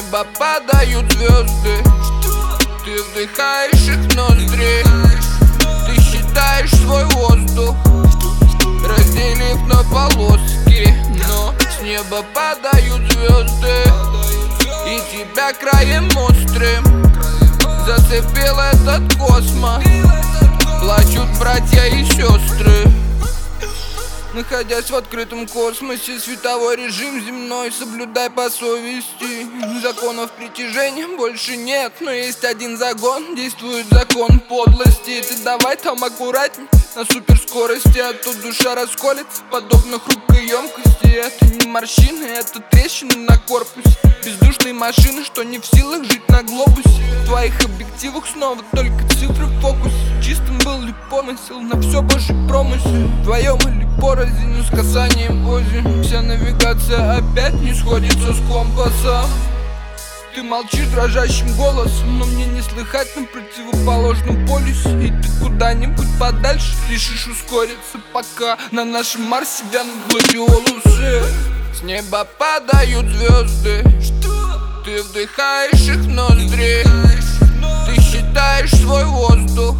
неба падают звезды, ты вдыхаешь их ноздри. Ты считаешь свой воздух, разделив на полоски. Но с неба падают звезды, и тебя краем острым зацепил этот космос. Плачут братья и сестры. Находясь в открытом космосе, световой режим земной соблюдай по совести. Законов притяжения больше нет, но есть один закон, действует закон подлости. Ты давай там аккуратней, на суперскорости, а то душа расколется, подобно хрупкой емкости. Это не морщины, это трещины на корпусе бездушной машины, что не в силах жить на глобусе. В твоих объективах снова только цифры в фокусе. Чистым был ли помысел, на все божий промысел. Вдвоем или порознь, с касанием пози. Вся навигация опять не сходится с компасом. Ты молчишь дрожащим голосом, но мне не слыхать на противоположном полюсе. И ты куда-нибудь подальше решишь ускориться, пока на нашем Марсе вянут гладиолусы. С неба падают звезды, ты вдыхаешь их ноздри. Ты считаешь свой воздух,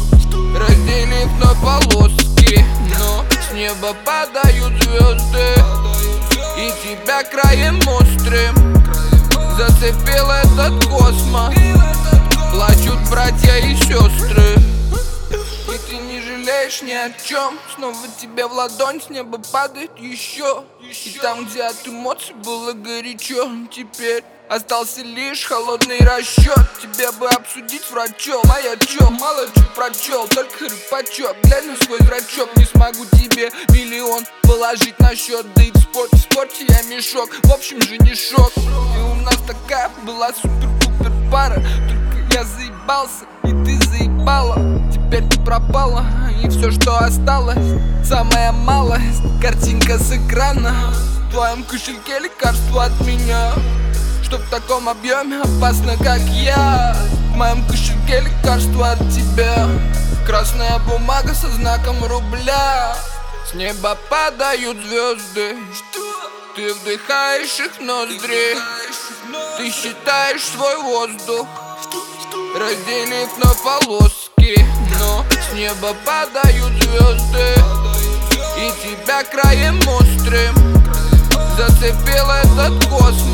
разделив на полоски. Но с неба падают звезды, и тебя краем острым зацепил этот космос. Плачут братья и сестры, и ты не жалеешь ни о чем. Снова тебе в ладонь с неба падает еще. И там, где от эмоций было горячо, теперь остался лишь холодный расчет. Тебе бы обсудить врачом, а я чё, мало чё прочел, только рыбачок. Глянь на свой зрачок, не смогу тебе миллион положить на счет. Да и в спорте я мешок, в общем же не шок. И у нас такая была супер-пупер пара, только я заебался, и ты заебала. Теперь ты пропала, и все, что осталось, самая малость, картинка с экрана. В твоем кошельке лекарство от меня, что в таком объеме опасно, как я. В моем кошельке лекарство от тебя, красная бумага со знаком рубля. С неба падают звезды, ты вдыхаешь их ноздри. Ты считаешь свой воздух, разделив на полоски. Но с неба падают звезды, и тебя краем острым зацепил этот космос.